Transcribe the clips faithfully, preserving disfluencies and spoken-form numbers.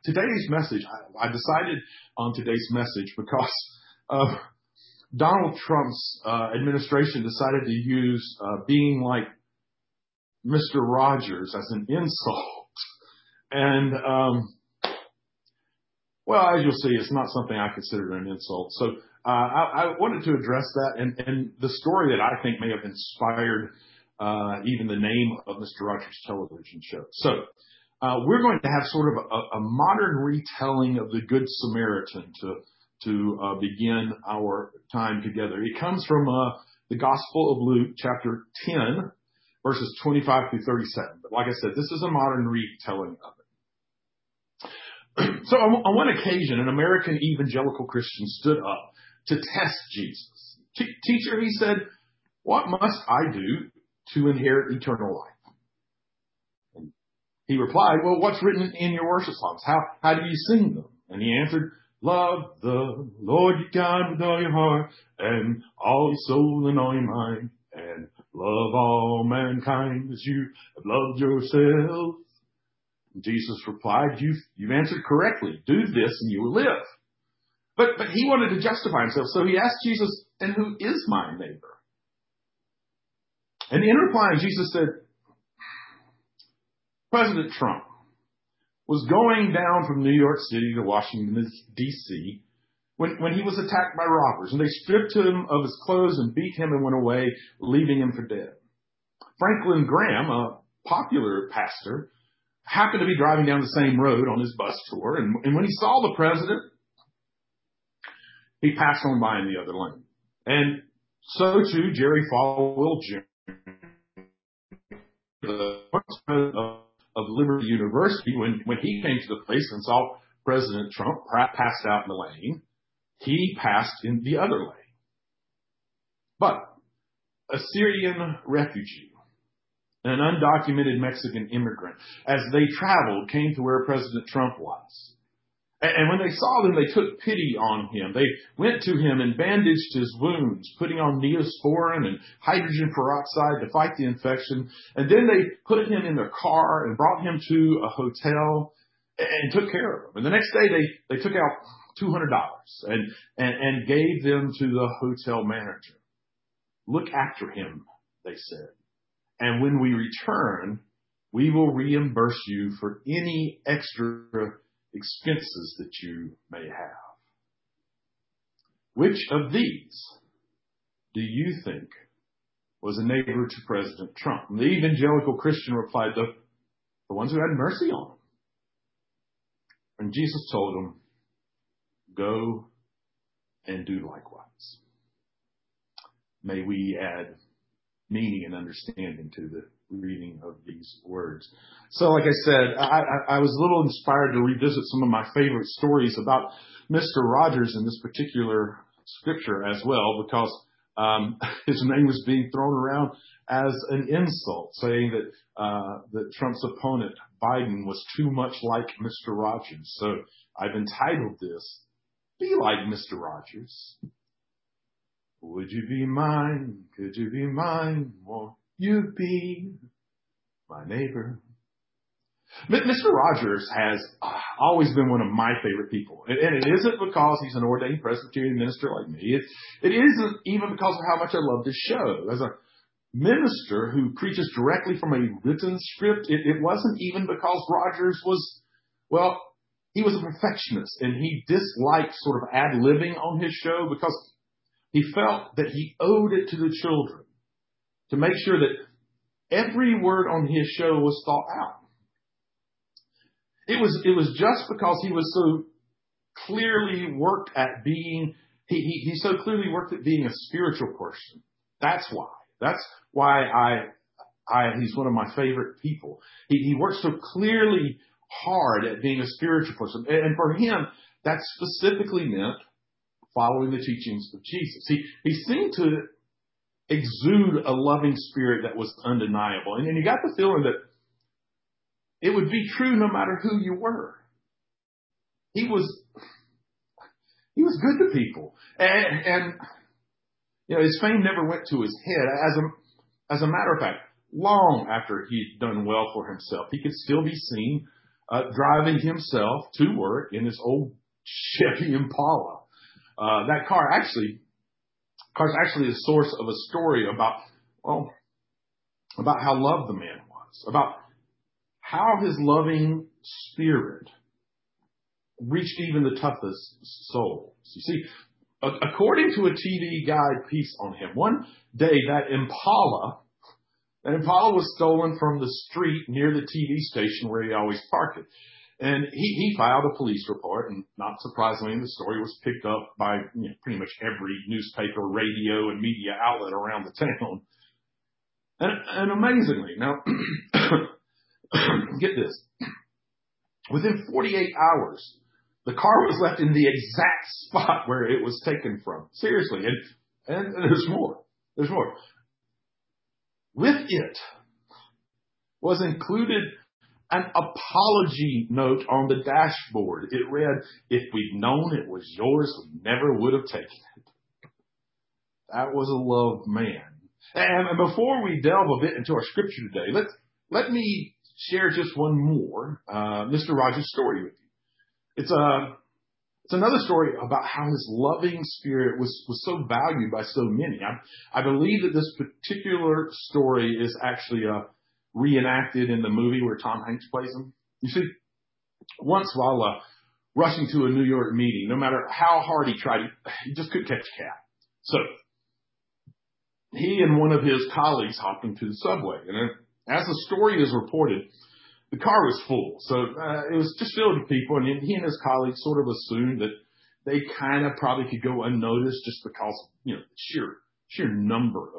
today's message, I, I decided on today's message because of Donald Trump's uh, administration decided to use uh, being like Mister Rogers as an insult. And, um, well, as you'll see, it's not something I consider an insult. So uh, I, I wanted to address that and, and the story that I think may have inspired uh, even the name of Mister Rogers' television show. So uh, we're going to have sort of a, a modern retelling of the Good Samaritan to to uh, begin our time together. It comes from uh, the Gospel of Luke, chapter ten, verses twenty-five through thirty-seven. But like I said, this is a modern retelling of it. So on, on one occasion, an American evangelical Christian stood up to test Jesus. Teacher, he said, what must I do to inherit eternal life? And he replied, well, what's written in your worship songs? How, how do you sing them? And he answered, love the Lord your God with all your heart and all your soul and all your mind, and love all mankind as you have loved yourself. And Jesus replied, you've, you've answered correctly. Do this and you will live. But, but he wanted to justify himself, so he asked Jesus, and who is my neighbor? And in replying, Jesus said, President Trump was going down from New York City to Washington, D C when, when he was attacked by robbers, and they stripped him of his clothes and beat him and went away, leaving him for dead. Franklin Graham, a popular pastor, happened to be driving down the same road on his bus tour, and, and when he saw the president, he passed on by in the other lane. And so too, Jerry Falwell Junior, the president of, of Liberty University, when, when he came to the place and saw President Trump passed out in the lane, he passed in the other lane. But a Syrian refugee, an undocumented Mexican immigrant, as they traveled, came to where President Trump was. And when they saw him, they took pity on him. They went to him and bandaged his wounds, putting on neosporin and hydrogen peroxide to fight the infection. And then they put him in their car and brought him to a hotel and took care of him. And the next day, they, they took out two hundred dollars and, and, and gave them to the hotel manager. Look after him, they said. And when we return, we will reimburse you for any extra expenses that you may have. Which of these do you think was a neighbor to President Trump? And the evangelical Christian replied, the, the ones who had mercy on him. And Jesus told him, go and do likewise. May we add meaning and understanding to the reading of these words. So like I said, I, I, I was a little inspired to revisit some of my favorite stories about Mister Rogers in this particular scripture as well, because um, his name was being thrown around as an insult, saying that, uh, that Trump's opponent, Biden, was too much like Mister Rogers. So I've entitled this, Be Like Mister Rogers. Would you be mine? Could you be mine? Won't you be my neighbor? Mister Rogers has always been one of my favorite people. And it isn't because he's an ordained Presbyterian minister like me. It, it isn't even because of how much I love this show. As a minister who preaches directly from a written script, it, it wasn't even because Rogers was, well, he was a perfectionist and he disliked sort of ad-libbing on his show because he felt that he owed it to the children to make sure that every word on his show was thought out. It was, it was just because he was so clearly worked at being, he, he, he so clearly worked at being a spiritual person. That's why. That's why I, I, he's one of my favorite people. He, he works so clearly hard at being a spiritual person. And, and for him, that specifically meant following the teachings of Jesus. He, he seemed to exude a loving spirit that was undeniable. And, and you got the feeling that it would be true no matter who you were. He was, he was good to people. And, and, you know, his fame never went to his head. As a, as a matter of fact, long after he'd done well for himself, he could still be seen uh, driving himself to work in this old Chevy Impala. Uh, that car actually, car is actually a source of a story about, well, about how loved the man was, about how his loving spirit reached even the toughest souls. You see, according to a T V Guide piece on him, one day that Impala, that Impala was stolen from the street near the T V station where he always parked it. And he, he filed a police report, and not surprisingly, the story was picked up by you know, pretty much every newspaper, radio, and media outlet around the town. And, and amazingly, now, get this, within forty-eight hours, the car was left in the exact spot where it was taken from. Seriously, and, and there's more. There's more. With it was included an apology note on the dashboard. It read, "If we'd known it was yours, we never would have taken it." That was a loved man. And before we delve a bit into our scripture today, let's, let me share just one more uh, Mister Rogers story with you. It's a It's another story about how his loving spirit was, was so valued by so many. I, I believe that this particular story is actually uh, reenacted in the movie where Tom Hanks plays him. You see, once while uh, rushing to a New York meeting, no matter how hard he tried, he just couldn't catch a cab. So he and one of his colleagues hopped into the subway. And as the story is reported, the car was full, so uh, it was just filled with people, and he and his colleagues sort of assumed that they kind of probably could go unnoticed just because, you know, sheer sheer number of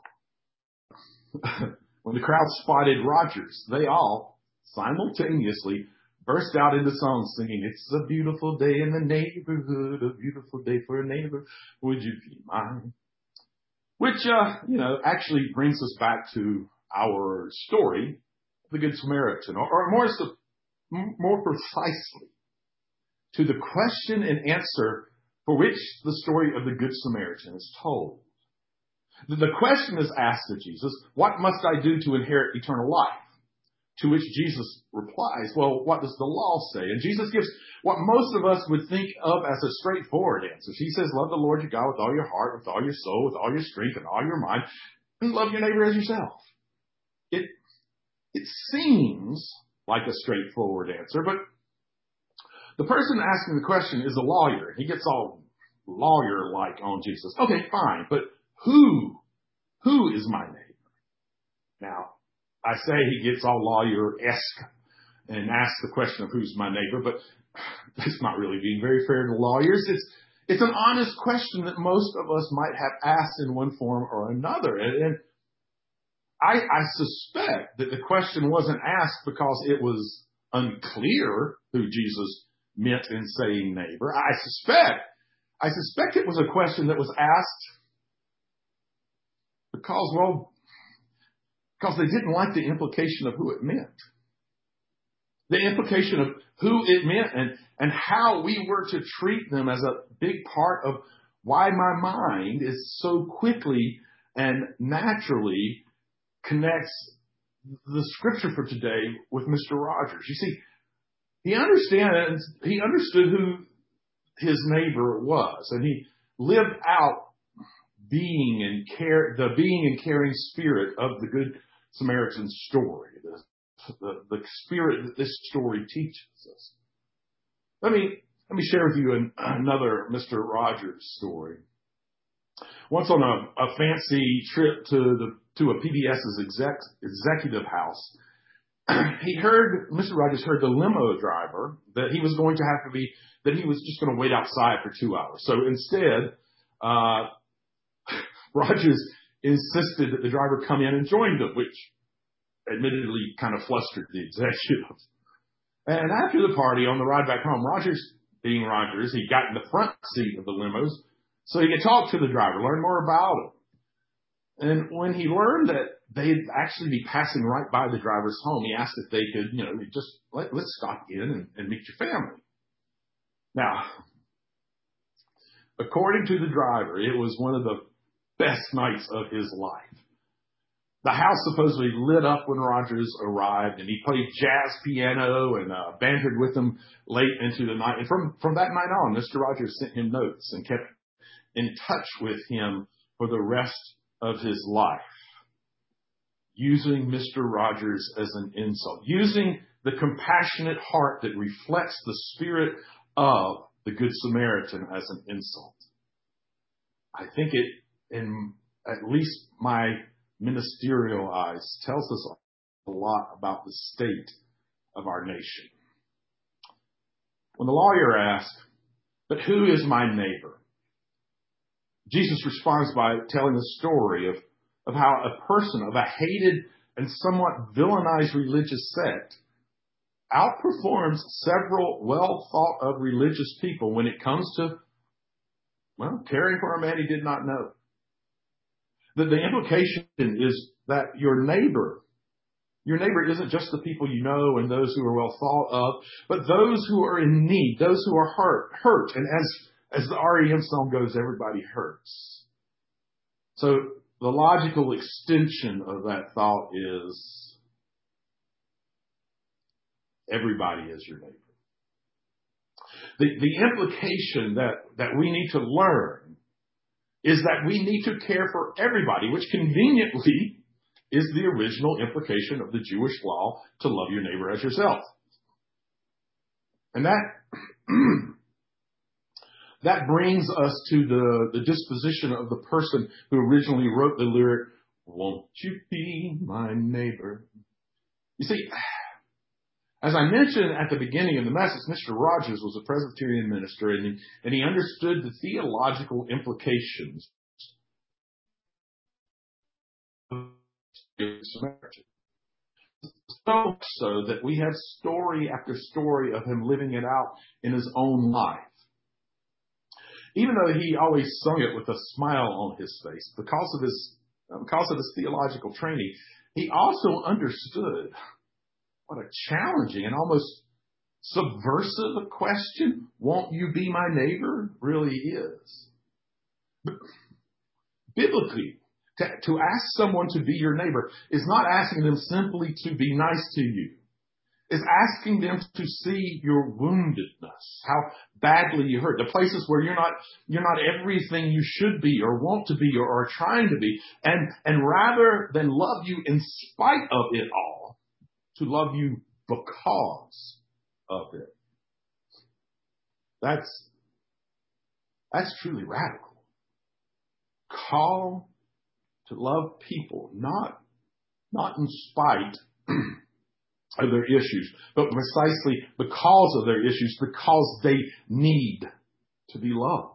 people. When the crowd spotted Rogers, they all simultaneously burst out into songs singing, "It's a beautiful day in the neighborhood, a beautiful day for a neighbor, would you be mine?" Which, uh, you know, actually brings us back to our story, the Good Samaritan, or, or more, more precisely, to the question and answer for which the story of the Good Samaritan is told. The, the question is asked of Jesus, "What must I do to inherit eternal life?" To which Jesus replies, "Well, what does the law say?" And Jesus gives what most of us would think of as a straightforward answer. He says, "Love the Lord your God with all your heart, with all your soul, with all your strength, and all your mind, and love your neighbor as yourself." It It seems like a straightforward answer, but the person asking the question is a lawyer. He gets all lawyer-like on Jesus. Okay, fine, but who, who is my neighbor? Now, I say he gets all lawyer-esque and asks the question of who's my neighbor, but that's not really being very fair to lawyers. It's, it's an honest question that most of us might have asked in one form or another. And, and I, I suspect that the question wasn't asked because it was unclear who Jesus meant in saying neighbor. I suspect, I suspect it was a question that was asked because, well, because they didn't like the implication of who it meant. The implication of who it meant and, and how we were to treat them as a big part of why my mind is so quickly and naturally connects the scripture for today with Mister Rogers. You see, he understands, he understood who his neighbor was, and he lived out being and care, the being and caring spirit of the Good Samaritan story, the, the, the spirit that this story teaches us. Let me, let me share with you an, another Mister Rogers story. Once on a, a fancy trip to the to a P B S's exec, executive house, he heard, Mister Rogers heard the limo driver that he was going to have to be, that he was just going to wait outside for two hours. So instead, uh, Rogers insisted that the driver come in and join them, which admittedly kind of flustered the executive. And after the party, on the ride back home, Rogers, being Rogers, he got in the front seat of the limos so he could talk to the driver, learn more about him. And when he learned that they'd actually be passing right by the driver's home, he asked if they could, you know, just let, let's stop in and, and meet your family. Now, according to the driver, it was one of the best nights of his life. The house supposedly lit up when Rogers arrived, and he played jazz piano and uh, bantered with him late into the night. And from, from that night on, Mister Rogers sent him notes and kept in touch with him for the rest of his life, using Mister Rogers as an insult, using the compassionate heart that reflects the spirit of the Good Samaritan as an insult. I think it, in at least my ministerial eyes, tells us a lot about the state of our nation. When the lawyer asks, "But who is my neighbor?" Jesus responds by telling a story of, of how a person of a hated and somewhat villainized religious sect outperforms several well-thought-of religious people when it comes to, well, caring for a man he did not know. The, the implication is that your neighbor, your neighbor isn't just the people you know and those who are well thought of, but those who are in need, those who are hurt, hurt. And as, as the R E M song goes, everybody hurts. So the logical extension of that thought is everybody is your neighbor. The, the implication that, that we need to learn is that we need to care for everybody, which conveniently is the original implication of the Jewish law to love your neighbor as yourself. And that, that brings us to the, the disposition of the person who originally wrote the lyric, "Won't you be my neighbor?" You see, as I mentioned at the beginning of the message, Mister Rogers was a Presbyterian minister, and he, and he understood the theological implications of the Samaritan. So much so that we have story after story of him living it out in his own life. Even though he always sung it with a smile on his face because of his, because of his theological training, he also understood what a challenging and almost subversive a question, "Won't you be my neighbor?" really is. But biblically, to, to ask someone to be your neighbor is not asking them simply to be nice to you. It's asking them to see your woundedness, how badly you hurt, the places where you're not, you're not everything you should be or want to be or are trying to be. And, and rather than love you in spite of it all, to love you because of it. That's, that's truly radical. Call to love people, not, not in spite of their issues, but precisely because of their issues, because they need to be loved.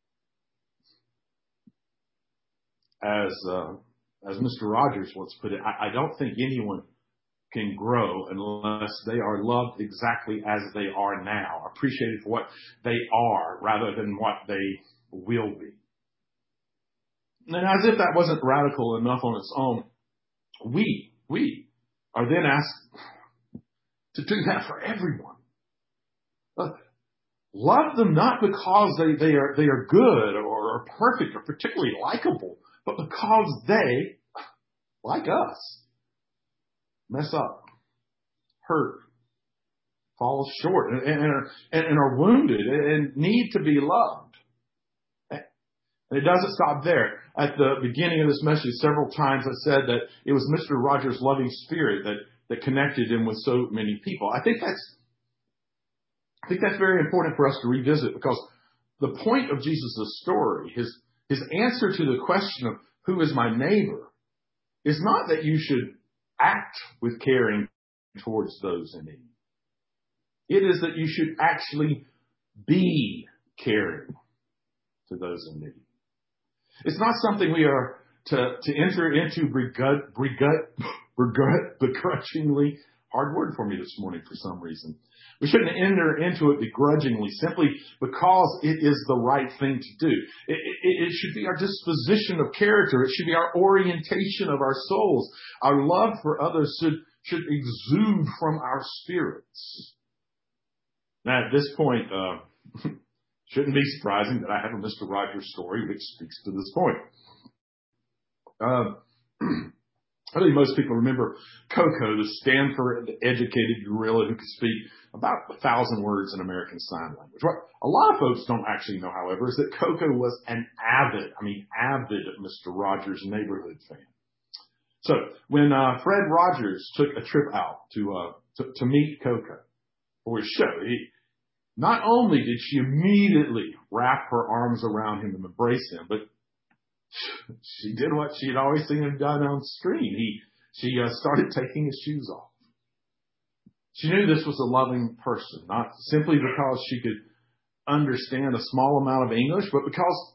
As, uh, as Mister Rogers once put it, I, I don't think anyone can grow unless they are loved exactly as they are now, appreciated for what they are rather than what they will be. And as if that wasn't radical enough on its own, we, we are then asked to do that for everyone. Uh, love them not because they, they are they are good or, or perfect or particularly likable, but because they, like us, mess up, hurt, fall short, and, and, are, and are wounded and need to be loved. And it doesn't stop there. At the beginning of this message, several times I said that it was Mister Rogers' loving spirit that, that connected him with so many people. I think that's I think that's very important for us to revisit, because the point of Jesus' story, his his answer to the question of who is my neighbor, is not that you should act with caring towards those in need. It is that you should actually be caring to those in need. It's not something we are to, to enter into begrud, begrud, begrudgingly. Hard word for me this morning for some reason. We shouldn't enter into it begrudgingly, simply because it is the right thing to do. It, it, it should be our disposition of character. It should be our orientation of our souls. Our love for others should, should exude from our spirits. Now, at this point, uh, shouldn't be surprising that I have a Mister Rogers story which speaks to this point. Uh, I think most people remember Coco, the Stanford educated gorilla who could speak about a thousand words in American Sign Language. What a lot of folks don't actually know, however, is that Coco was an avid, I mean avid Mister Rogers' Neighborhood fan. So when uh, Fred Rogers took a trip out to, uh, to, to meet Coco for his show, he, not only did she immediately wrap her arms around him and embrace him, but she did what she'd always seen him done on screen. He, she uh, started taking his shoes off. She knew this was a loving person, not simply because she could understand a small amount of English, but because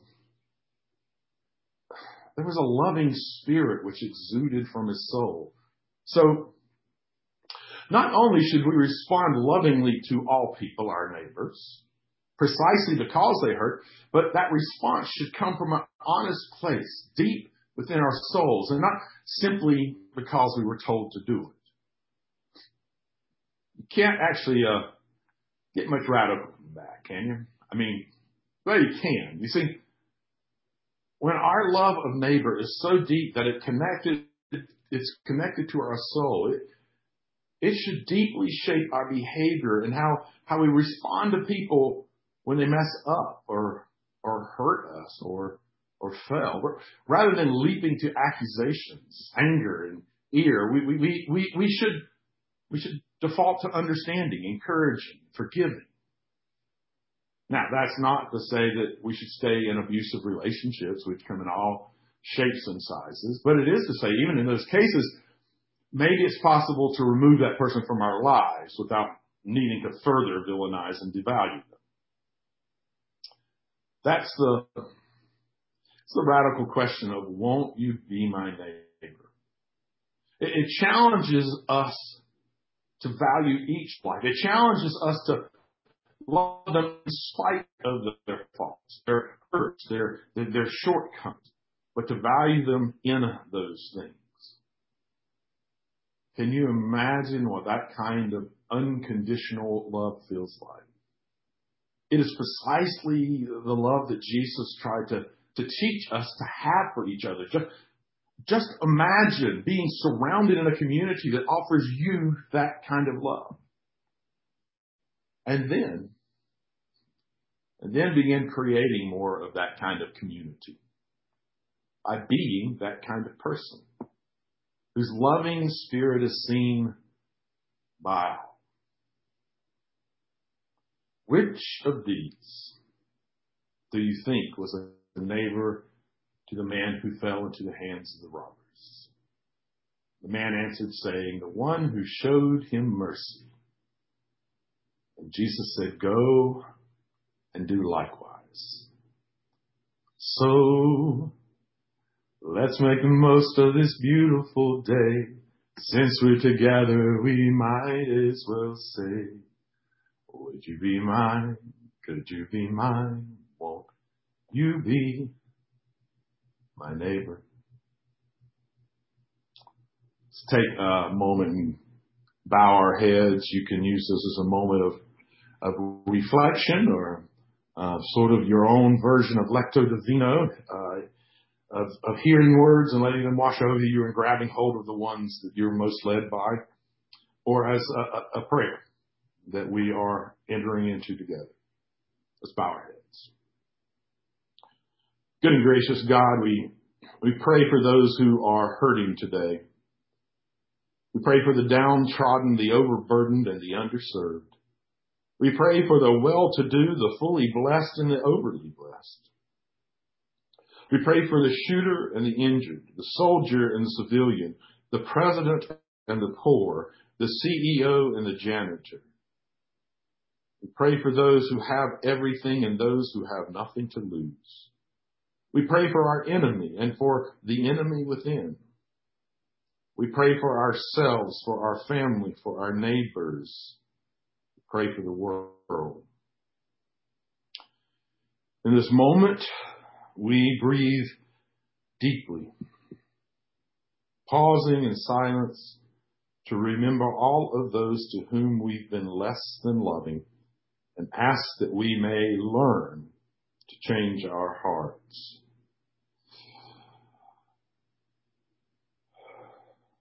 there was a loving spirit which exuded from his soul. So, not only should we respond lovingly to all people, our neighbors, precisely because they hurt, but that response should come from an honest place, deep within our souls, and not simply because we were told to do it. You can't actually uh, get much radical from that, can you? I mean, well, you can. You see, when our love of neighbor is so deep that it connected, it's connected to our soul, it, it should deeply shape our behavior and how, how we respond to people when they mess up or or hurt us or or fail. Rather than leaping to accusations, anger, and ire, we we we we, we should we should default to understanding, encouraging, forgiving. Now, that's not to say that we should stay in abusive relationships, which come in all shapes and sizes, but it is to say, even in those cases, maybe it's possible to remove that person from our lives without needing to further villainize and devalue them. That's the, that's the radical question of, won't you be my neighbor? It, it challenges us to value each life. It challenges us to love them in spite of their faults, their hurts, their, their, their shortcomings, but to value them in those things. Can you imagine what that kind of unconditional love feels like? It is precisely the love that Jesus tried to, to teach us to have for each other. Just, just imagine being surrounded in a community that offers you that kind of love. And then, and then begin creating more of that kind of community by being that kind of person whose loving spirit is seen by all. Which of these do you think was a neighbor to the man who fell into the hands of the robbers? The man answered, saying, the one who showed him mercy. And Jesus said, go and do likewise. So let's make the most of this beautiful day. Since we're together, we might as well say, would you be mine? Could you be mine? Won't you be my neighbor? Let's take a moment and bow our heads. You can use this as a moment of, of reflection or uh, sort of your own version of lectio divina, uh, of, of hearing words and letting them wash over you and grabbing hold of the ones that you're most led by, or as a, a, a prayer that we are entering into together. Let's bow our heads. Good and gracious God, we, we pray for those who are hurting today. We pray for the downtrodden, the overburdened, and the underserved. We pray for the well-to-do, the fully blessed, and the overly blessed. We pray for the shooter and the injured, the soldier and the civilian, the president and the poor, the C E O and the janitor. We pray for those who have everything and those who have nothing to lose. We pray for our enemy and for the enemy within. We pray for ourselves, for our family, for our neighbors. We pray for the world. In this moment, we breathe deeply, pausing in silence to remember all of those to whom we've been less than loving, and ask that we may learn to change our hearts.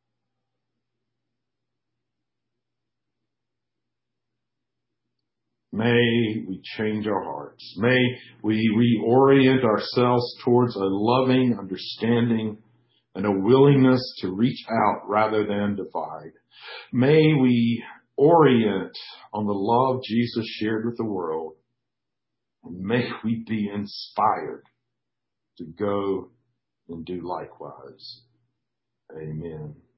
May we change our hearts. May we reorient ourselves towards a loving understanding and a willingness to reach out rather than divide. May we orient on the love Jesus shared with the world. And may we be inspired to go and do likewise. Amen.